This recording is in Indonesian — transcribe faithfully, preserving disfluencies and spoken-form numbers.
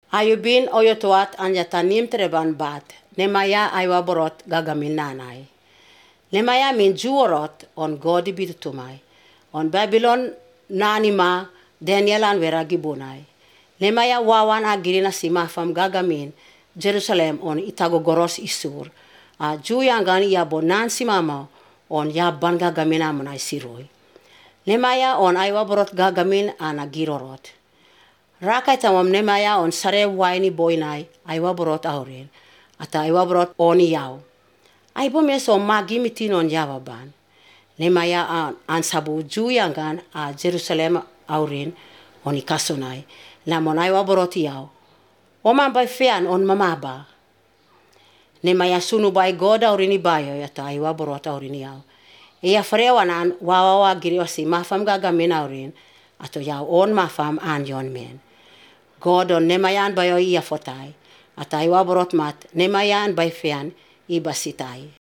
Ayubin oyotuat anyatanim treban bat, nemaya aywa borot gagamin nanay. Nemaya min juorot on godi bitutumay. On Babylon nanima Daniel an wera gibunay. Nemaya wawan agirina simafam gagamin Jerusalem on itagogoros isur. A juyangan iya bonan simama on yaban gagamin amunay siroy. Nemaya on aywa borot gagamin anagirorot. Rakai tamam nemaya on sare waini boinay aywa borot aurin. Ata aywa borot oni yaw. Ay bomeso magi mitin on yawaban. Nemaya an, an sabu juyangan a Jerusalem aurin on ikasonay. Namon aywa borot yaw. Oman bay fean on mamaba. Nemaya sunu bay god aurin ibayo ata aywa borot aurin yaw. Iya frewanan wawawa giriwasi mafam gagamin aurin. Ato yaw on mafam an yon men. God on nemayan bayo iya fotay. At aywa borot mat nemayan bay fean iba sitay.